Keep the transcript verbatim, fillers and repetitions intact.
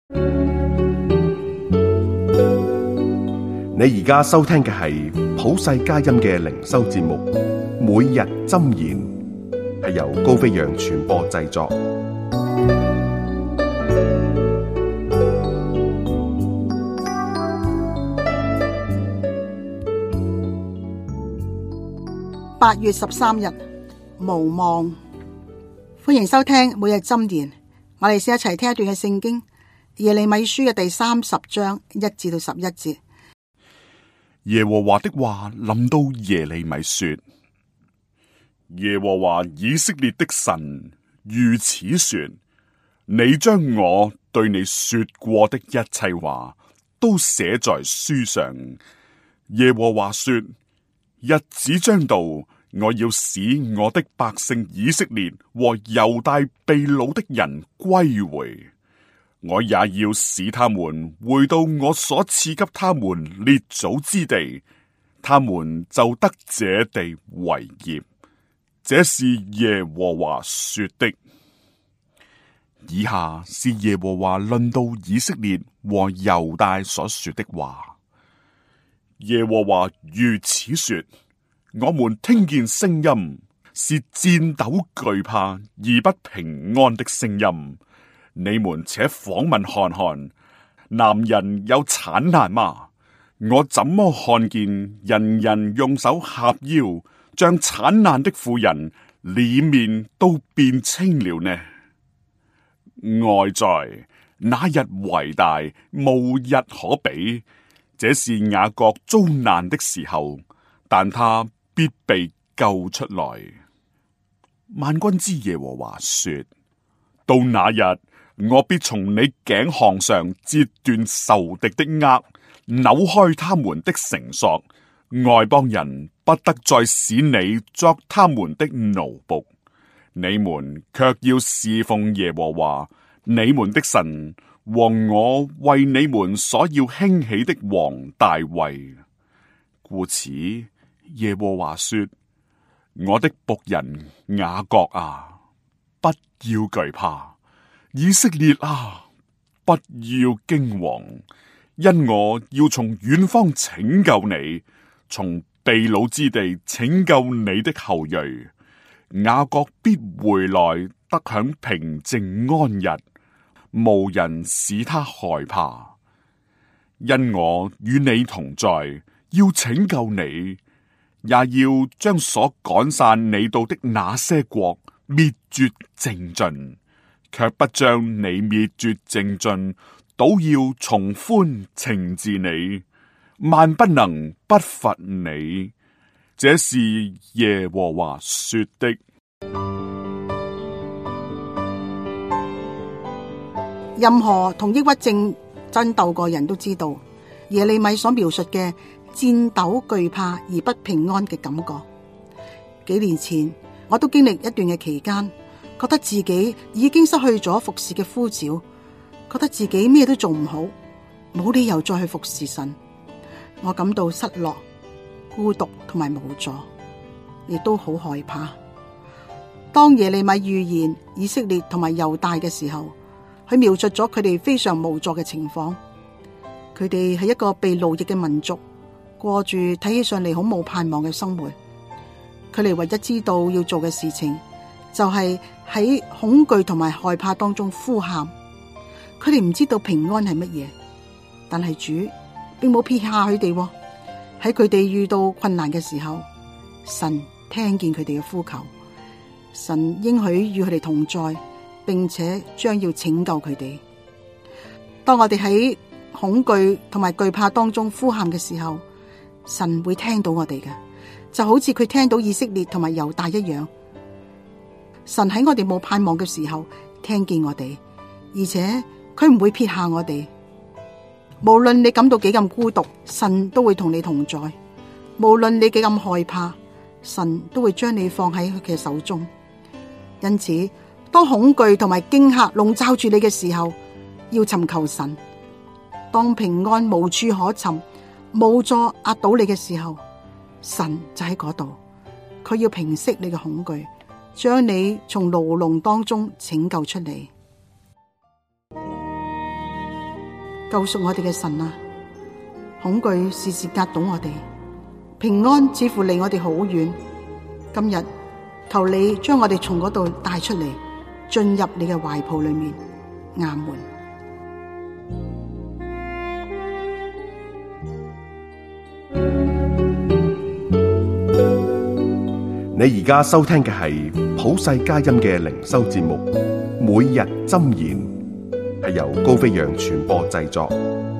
你而家收聽嘅係普世佳音嘅靈修節目，每日箴言，係由高飛揚傳播製作。 八月十三日，無望。歡迎收聽每日箴言。我哋先一齊聽一段嘅聖經，耶利米書嘅第三十章一至到十一節。 耶和華的話臨到耶利米說：耶和華以色列的神如此說，你將我對你說過的一切話都寫在書上。耶和華說：日子將到，我要使我的百姓以色列和猶大被擄的人歸回。我也要使他們回到我所賜給他們列祖之地，他們就得這地為業。這是耶和華說的。以下是耶和華論到以色列和猶大所說的話。耶和華如此說：我們聽見聲音，是顫抖懼怕而不平安的聲音。你們且訪問看看，男人有產難嗎？我怎麼看見人人用手掐腰，像產難的婦人，臉面都變青了呢？哀哉，那日為大，無日可比。這是雅各遭難的時候，但他必被救出來。萬軍之耶和華說：到那日，我必從你頸項上截斷仇敵的軛，扭開他們的繩索，外邦人不得再使你作他們的奴僕。你們卻要侍奉耶和華你們的神和我為你們所要興起的王大衛。故此，耶和華說：我的僕人雅各啊，不要懼怕。以色列啊，不要驚惶，因我要從遠方拯救你，從被擄之地拯救你的後裔。雅各必回來得享平靜安逸，無人使他害怕。因我與你同在，要拯救你，也要將所趕散你到的那些國滅絕淨盡。卻不將你滅絕淨盡，倒要從寬懲治你，萬不能不罰你。這是耶和華說的。 任何同抑鬱症爭鬥過人都知道，耶利米所描述嘅顫抖懼怕而不平安嘅感覺。幾年前，我都經歷一段嘅期間，覺得自己已經失去咗服侍嘅呼召，覺得自己咩都做唔好，冇理由再去服侍神。我感到失落、孤獨同埋無助，亦都好害怕。當耶利米預言以色列同埋猶大嘅時候，佢描述咗佢哋非常無助嘅情況。佢哋係一個被奴役嘅民族，過住睇起上嚟好冇盼望嘅生活。佢哋唯一知道要做嘅事情，就係喺恐懼同埋害怕當中呼喊。佢哋唔知道平安係乜嘢，但係主並冇撇下佢哋。喺佢哋遇到困難嘅時候，神聽見佢哋嘅呼求，神應許與佢哋同在，並且將要拯救佢哋。當我哋喺恐懼同埋懼怕當中呼喊嘅時候，神會聽到我哋嘅，就好似佢聽到以色列同埋猶大一樣。神喺我哋冇盼望嘅時候聽見我哋，而且佢唔會撇下我哋。無論你感到幾咁孤獨，神都會同你同在；無論你幾咁害怕，神都會將你放喺佢嘅手中。因此，當恐懼同埋驚嚇籠罩住你嘅時候，要尋求神；當平安無處可尋，無助壓倒你嘅時候，神就喺嗰度，佢要平息你嘅恐懼，將你從牢籠當中拯救出嚟。 救贖我哋嘅神啊！恐懼時時壓倒我哋，平安似乎離我哋好遠。今日求你將我哋從嗰度帶出嚟，進入你嘅懷抱裏面。阿門。 你而家收聽嘅係普世佳音嘅靈修節目《每日箴言》，係由高飛揚傳播製作。